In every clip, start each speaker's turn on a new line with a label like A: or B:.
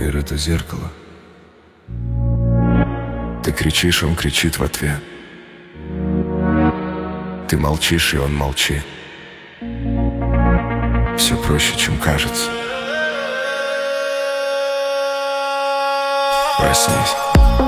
A: мир — это зеркало. Ты кричишь, он кричит в ответ. Ты молчишь, и он молчит. Все проще, чем кажется. Проснись.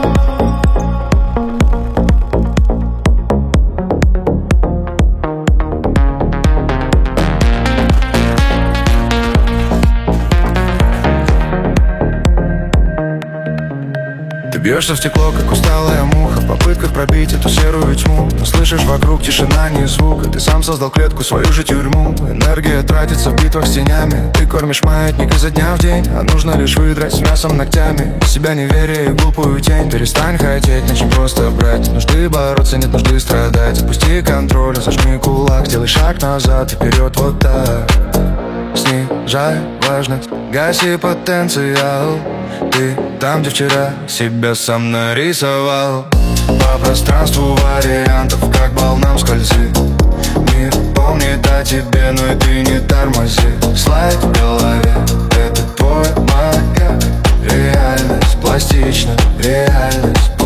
A: Ты бьешься в стекло, как усталая муха, в попытках пробить эту серую тьму. Но слышишь вокруг тишина, ни звука. Ты сам создал клетку, свою же тюрьму. Энергия тратится в битвах с тенями. Ты кормишь маятник изо дня в день, а нужно лишь выдрать с мясом ногтями себя неверие и глупую тень. Перестань хотеть, начни просто брать. Нужды бороться, нет нужды страдать. Отпусти контроль, зажми кулак. Сделай шаг назад и вперед, вот так. Снижай важность, гаси потенциал. Ты там, где вчера себя сам нарисовал. По пространству вариантов, как волнам скользи. Мир помнит о тебе, но и ты не тормози. Слайд в голове — это твой маяк. Реальность пластична, реальность